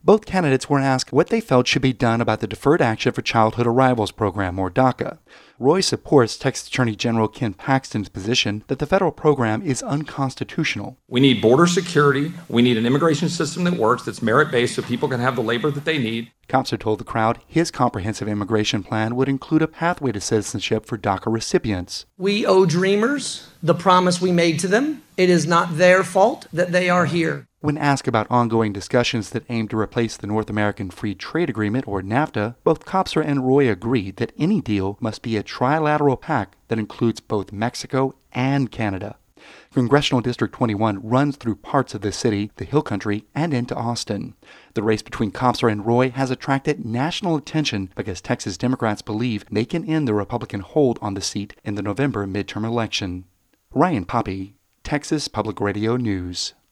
Both candidates were asked what they felt should be done about the Deferred Action for Childhood Arrivals program, or DACA. Roy supports Texas Attorney General Ken Paxton's position that the federal program is unconstitutional. We need border security. We need an immigration system that works, that's merit-based, so people can have the labor that they need. Kopser told the crowd his comprehensive immigration plan would include a pathway to citizenship for DACA recipients. We owe Dreamers the promise we made to them. It is not their fault that they are here. When asked about ongoing discussions that aim to replace the North American Free Trade Agreement, or NAFTA, both Kopser and Roy agreed that any deal must be a trilateral pact that includes both Mexico and Canada. Congressional District 21 runs through parts of the city, the Hill Country, and into Austin. The race between Kopser and Roy has attracted national attention because Texas Democrats believe they can end the Republican hold on the seat in the November midterm election. Ryan Poppy, Texas Public Radio News.